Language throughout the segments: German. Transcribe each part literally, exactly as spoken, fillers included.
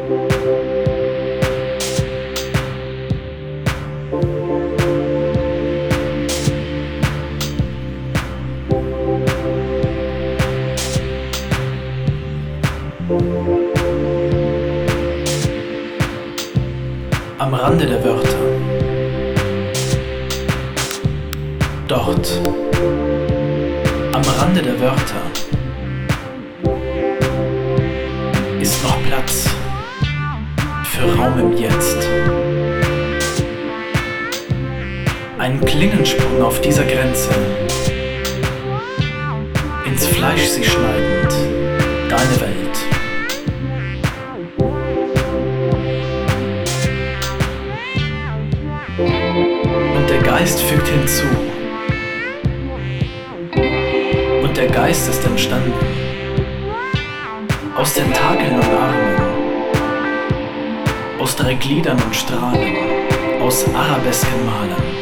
Am Rande der Wörter. Dort, am Rande der Wörter, ist noch Platz für Raum im Jetzt. Ein Klingensprung auf dieser Grenze, ins Fleisch sie schneidend, deine Welt. Und der Geist fügt hinzu. Und der Geist ist entstanden aus Tentakeln und Armen, aus drei Gliedern und Strahlen, aus Arabesken malen.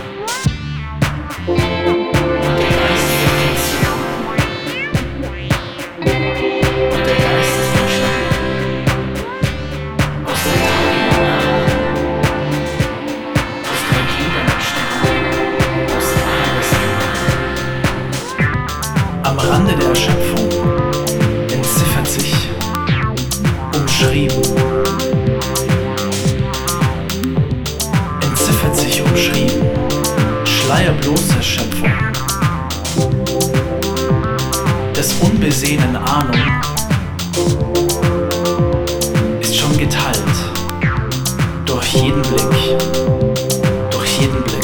Am Rande der Erschöpfung entziffert sich, umschrieben, entziffert sich, umschrieben, schleierbloße Schöpfung des unbesehenen Ahnung ist schon geteilt durch jeden Blick, durch jeden Blick.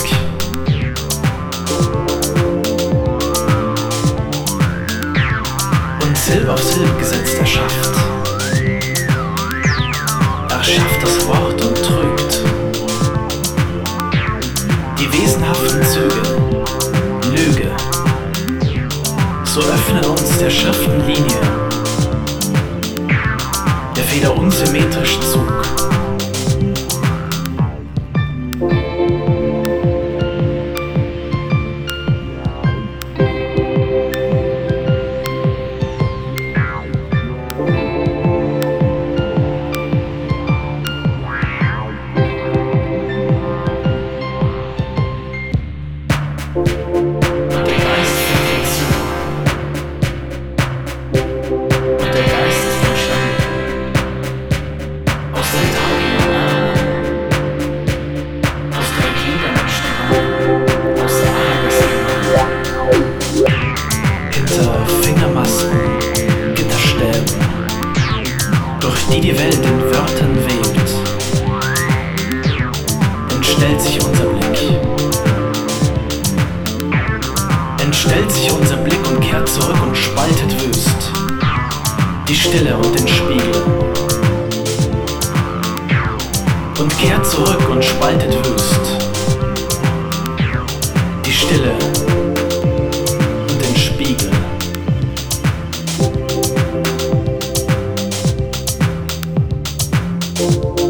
Silbe auf Silbe gesetzt erschafft. Erschafft das Wort und trügt die wesenhaften Züge, Lüge. So öffnet uns der Schriftenlinie, der Feder unsymmetrisch Zug. Die die Welt in Wörtern webt, entstellt sich unser Blick. Entstellt sich unser Blick und kehrt zurück und spaltet wüst die Stille und den Spiegel. Und kehrt zurück und spaltet wüst die Stille und den Spiegel. Thank you.